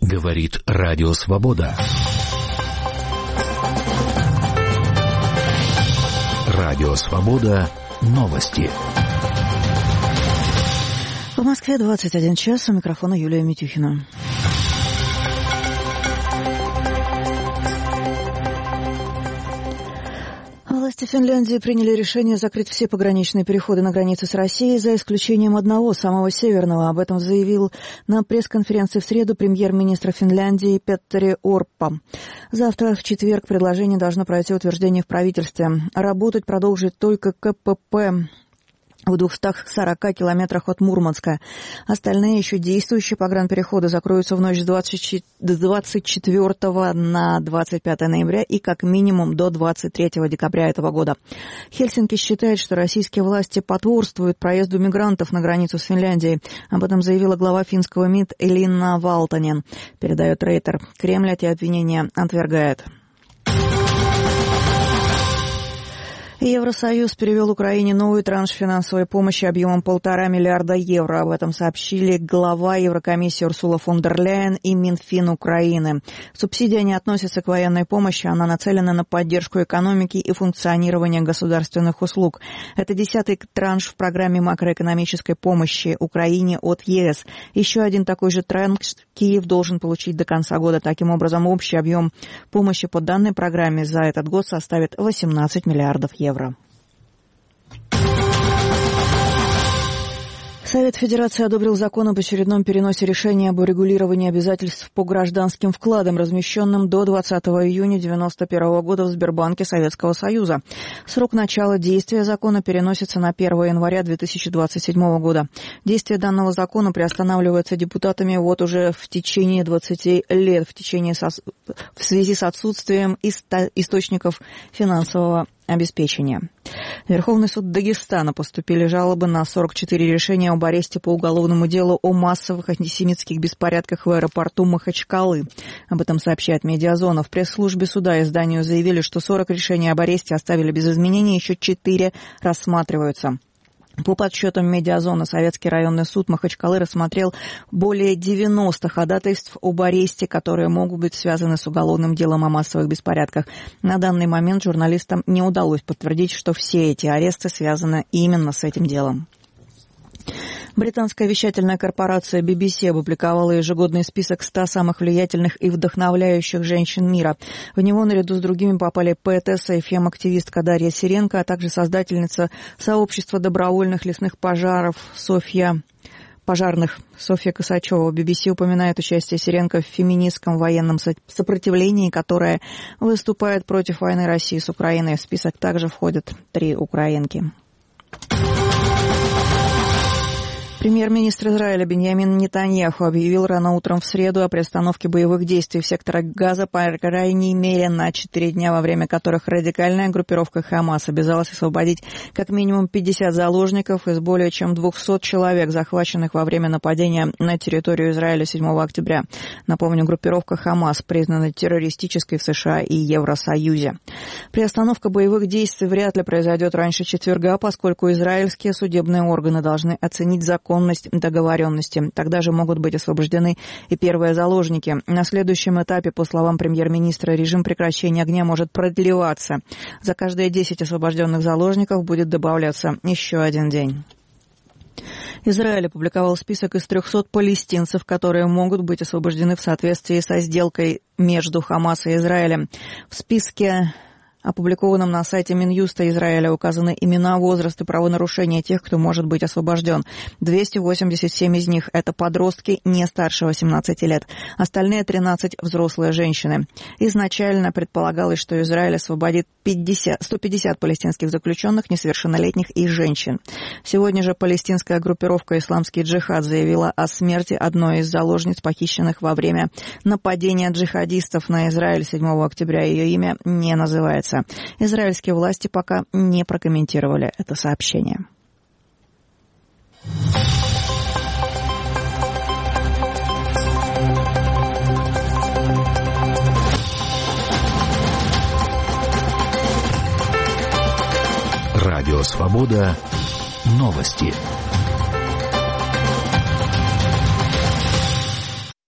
Говорит Радио Свобода. Радио Свобода. Новости. В Москве 21 час. У микрофона Юлия Митюхина. Власти Финляндии приняли решение закрыть все пограничные переходы на границе с Россией, за исключением одного, самого северного. Об этом заявил на пресс-конференции в среду премьер-министр Финляндии Петтери Орпа. Завтра, в четверг, предложение должно пройти утверждение в правительстве. Работать продолжит только КПП в 240 километрах от Мурманска. Остальные еще действующие погранпереходы закроются в ночь с 24 на 25 ноября и как минимум до 23 декабря этого года. Хельсинки считает, что российские власти потворствуют проезду мигрантов на границу с Финляндией. Об этом заявила глава финского МИД Элина Валтанен. Передает Рейтер. Кремль эти обвинения отвергает. Евросоюз перевел Украине новый транш финансовой помощи объемом 1,5 миллиарда евро. Об этом сообщили глава Еврокомиссии Урсула фон дер Ляйен и Минфин Украины. Субсидия не относится к военной помощи, она нацелена на поддержку экономики и функционирование государственных услуг. Это 10-й транш в программе макроэкономической помощи Украине от ЕС. Еще один такой же транш Киев должен получить до конца года. Таким образом, общий объем помощи по данной программе за этот год составит 18 миллиардов евро. Совет Федерации одобрил закон об очередном переносе решения об урегулировании обязательств по гражданским вкладам, размещенным до 20 июня 1991 года в Сбербанке Советского Союза. Срок начала действия закона переносится на 1 января 2027 года. Действие данного закона приостанавливается депутатами уже в течение 20 лет в связи с отсутствием источников финансового обеспечения. В Верховный суд Дагестана поступили жалобы на 44 решения об аресте по уголовному делу о массовых антисемитских беспорядках в аэропорту Махачкалы. Об этом сообщает Медиазона. В пресс-службе суда изданию заявили, что 40 решений об аресте оставили без изменений, еще 4 рассматриваются. По подсчетам Медиазона, Советский районный суд Махачкалы рассмотрел более 90 ходатайств об аресте, которые могут быть связаны с уголовным делом о массовых беспорядках. На данный момент журналистам не удалось подтвердить, что все эти аресты связаны именно с этим делом. Британская вещательная корпорация BBC опубликовала ежегодный список 100 самых влиятельных и вдохновляющих женщин мира. В него наряду с другими попали поэтесса и фем-активистка Дарья Сиренко, а также создательница сообщества добровольных лесных пожаров Софья Косачева. BBC упоминает участие Сиренко в феминистском военном сопротивлении, которое выступает против войны России с Украиной. В список также входят 3 украинки. Премьер-министр Израиля Биньямин Нетаньяху объявил рано утром в среду о приостановке боевых действий в секторе Газа, по крайней мере, на 4 дня, во время которых радикальная группировка Хамас обязалась освободить как минимум 50 заложников из более чем 200 человек, захваченных во время нападения на территорию Израиля 7 октября. Напомню, группировка Хамас признана террористической в США и Евросоюзе. Приостановка боевых действий вряд ли произойдет раньше четверга, поскольку израильские судебные органы должны оценить законность договоренности. Тогда же могут быть освобождены и первые заложники. На следующем этапе, по словам премьер-министра, режим прекращения огня может продлеваться. За каждые 10 освобожденных заложников будет добавляться еще один день. Израиль опубликовал список из 300 палестинцев, которые могут быть освобождены в соответствии со сделкой между Хамас и Израилем. В списке, опубликованном на сайте Минюста Израиля, указаны имена, возраст и правонарушения тех, кто может быть освобожден. 287 из них – это подростки не старше 18 лет. Остальные 13 – взрослые женщины. Изначально предполагалось, что Израиль освободит 150 палестинских заключенных, несовершеннолетних и женщин. Сегодня же палестинская группировка «Исламский джихад» заявила о смерти одной из заложниц, похищенных во время нападения джихадистов на Израиль 7 октября. Ее имя не называется. Израильские власти пока не прокомментировали это сообщение. Радио Свобода. Новости.